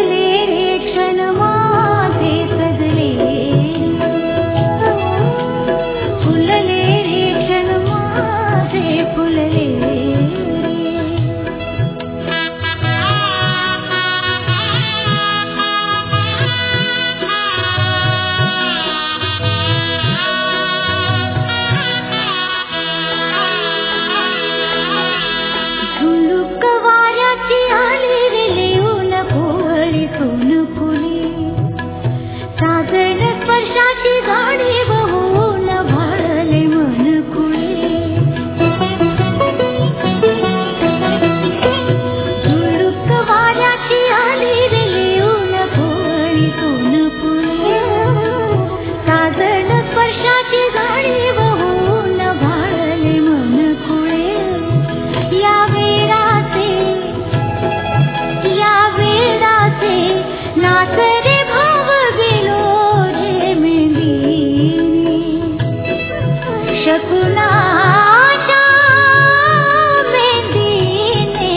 फुलले रे क्षण माझे सजले फुलले रे क्षण माझे फुलले झुळूक वाऱ्याची आली रे लिहून कोवळी सोनफुली साजन स्पर्शाची गाडी बहून भाळले मन कुळी झुळूक वाऱ्याची आली रे लिहून कोवळी सोनफुली साजन स्पर्शाची गाडी बहून भाळले मन कुळी या वेडाचे नाच रे भाव गेलो रे मेंदीने शकुनाच्या मेंदीने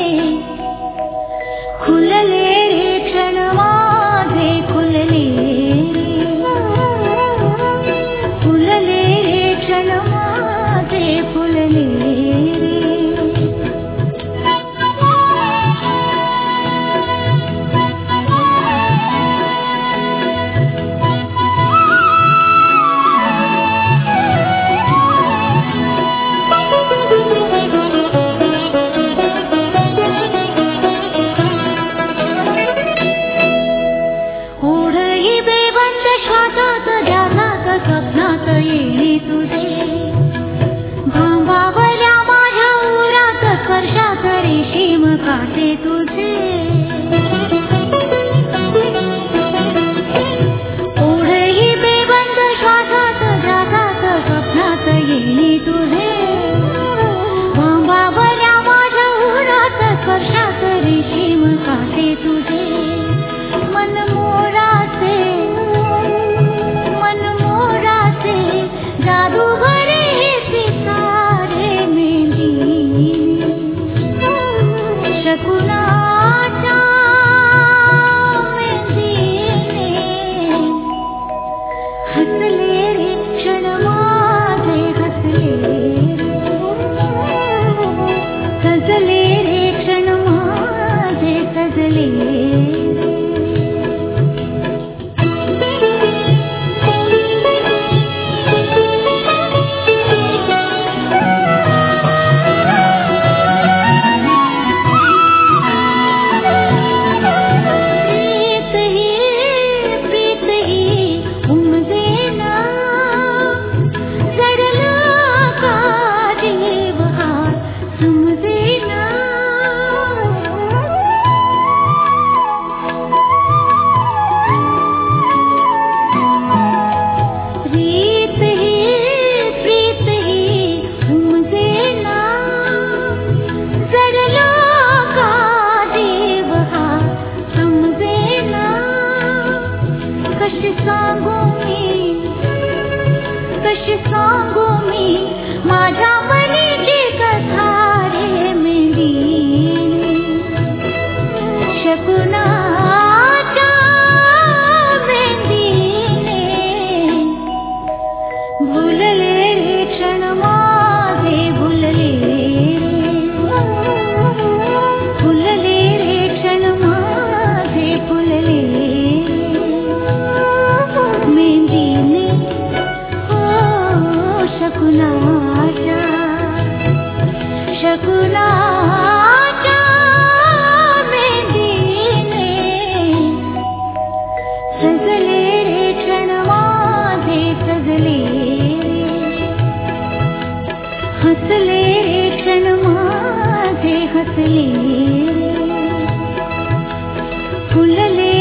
खुलले रे क्षण माझे खुलले फुलले रे क्षण माझे फुलले ओढही बेबंद श्वासात ध्यानात स्वप्नात येणे तुझे भांबावल्या माझ्या उरात स्पर्शात रेशीम काटे तुझे ओढही बेबंद श्वासात ध्यानात स्वप्नात येणे तुझे भांबावल्या माझ्या उरात स्पर्शात रेशीम काटे तुझे मन मोराचे जादूगर हे सितारे मेंदीने शकुनाच्या मेंदीने हसले रे क्षण माझे हसले सजले रे क्षण माझे सजले कशी सांगू मी माझ्या मनीची कथा रे मेंदीने शकुनाच्या मेंदीने भुलले रे क्षण माझे भुलले फुलले रे क्षण माझे फुलले मेंदीने शकुनाच्या मेंदीने सजले रे क्षण माझे सजले हसले रे क्षण माझे हसले फुलले